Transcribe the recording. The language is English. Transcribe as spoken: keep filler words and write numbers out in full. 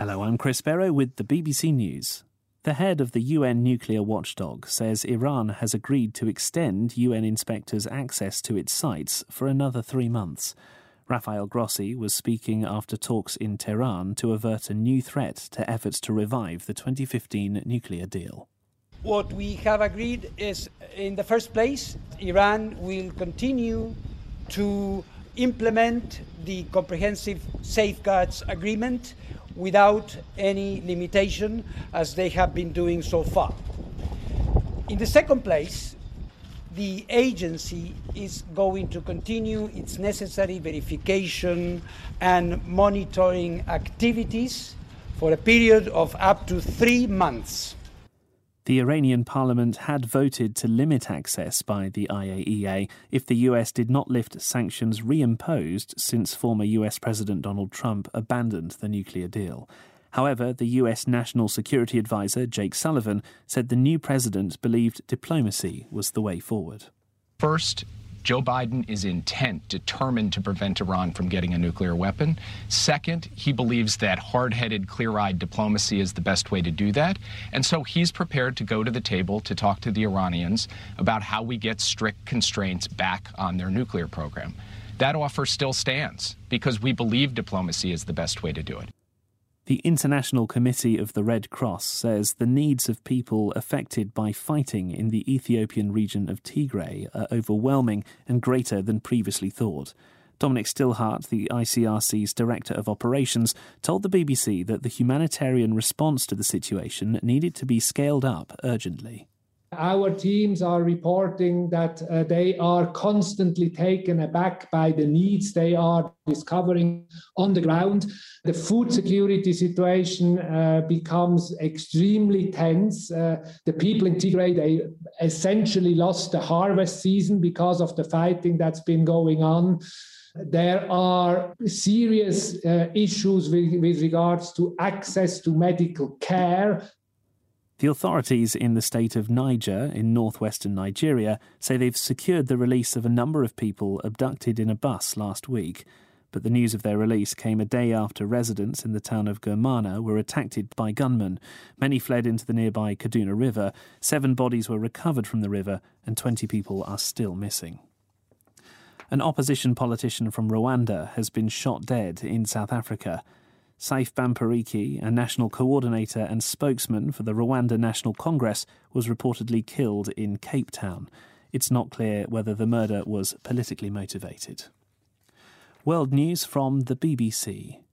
Hello, I'm Chris Barrow with the B B C News. The head of the U N nuclear watchdog says Iran has agreed to extend U N inspectors' access to its sites for another three months. Rafael Grossi was speaking after talks in Tehran to avert a new threat to efforts to revive the twenty fifteen nuclear deal. What we have agreed is, in the first place, Iran will continue to implement the Comprehensive Safeguards Agreement without any limitation, as they have been doing so far. In the second place, the agency is going to continue its necessary verification and monitoring activities for a period of up to three months. The Iranian parliament had voted to limit access by the I A E A if the U S did not lift sanctions reimposed since former U S President Donald Trump abandoned the nuclear deal. However, the U S National Security Advisor Jake Sullivan said the new president believed diplomacy was the way forward. First, Joe Biden is intent, determined to prevent Iran from getting a nuclear weapon. Second, he believes that hard-headed, clear-eyed diplomacy is the best way to do that. And so he's prepared to go to the table to talk to the Iranians about how we get strict constraints back on their nuclear program. That offer still stands because we believe diplomacy is the best way to do it. The International Committee of the Red Cross says the needs of people affected by fighting in the Ethiopian region of Tigray are overwhelming and greater than previously thought. Dominic Stillhart, the I C R C's Director of Operations, told the B B C that the humanitarian response to the situation needed to be scaled up urgently. Our teams are reporting that uh, they are constantly taken aback by the needs they are discovering on the ground. The food security situation uh, becomes extremely tense. Uh, the people in Tigray, they essentially lost the harvest season because of the fighting that's been going on. There are serious uh, issues with, with regards to access to medical care. The authorities in the state of Niger, in northwestern Nigeria, say they've secured the release of a number of people abducted in a bus last week. But the news of their release came a day after residents in the town of Germana were attacked by gunmen. Many fled into the nearby Kaduna River. Seven bodies were recovered from the river, and twenty people are still missing. An opposition politician from Rwanda has been shot dead in South Africa. Saif Bampariki, a national coordinator and spokesman for the Rwanda National Congress, was reportedly killed in Cape Town. It's not clear whether the murder was politically motivated. World news from the B B C.